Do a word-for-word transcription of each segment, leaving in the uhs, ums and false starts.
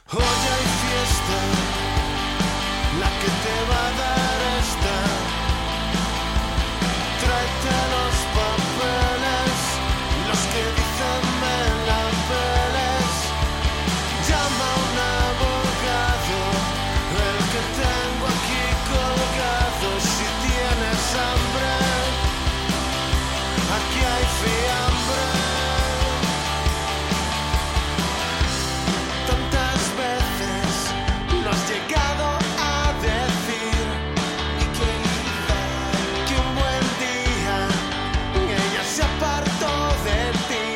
Hoy hay fiesta, la que te va a dar esta. Tráete los papeles, los que dicen me la peles. Llama a un abogado, el que tengo aquí colgado. Si tienes hambre, aquí hay fiambre. Tantas veces lo has llegado a decir, y que, que un buen día ella se apartó de ti.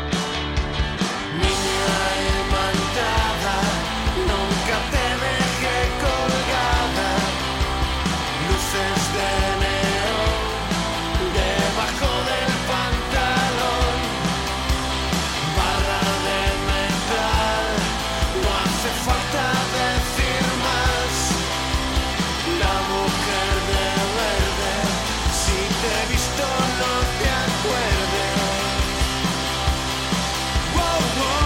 Niña imantada, nunca te dejé colgada. Luces de neón debajo del pantalón, barra de metal, no hace falta decir más. La mujer de verde, si te he visto no te acuerdes. Wow,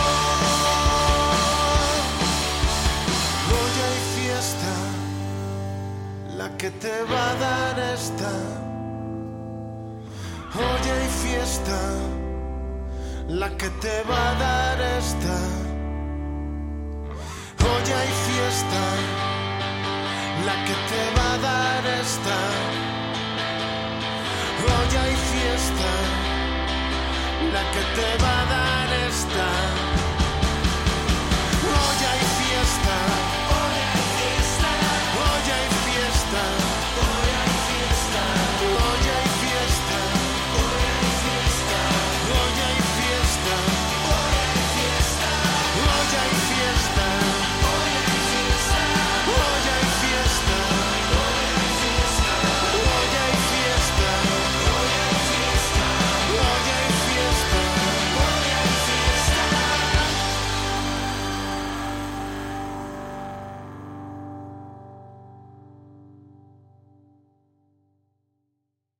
wow. Hoy hay fiesta, la que te va a dar esta. Hoy hay fiesta, la que te va a dar esta. Hoy hay fiesta, la que te va a dar esta. Hoy hay fiesta, la que te va a dar.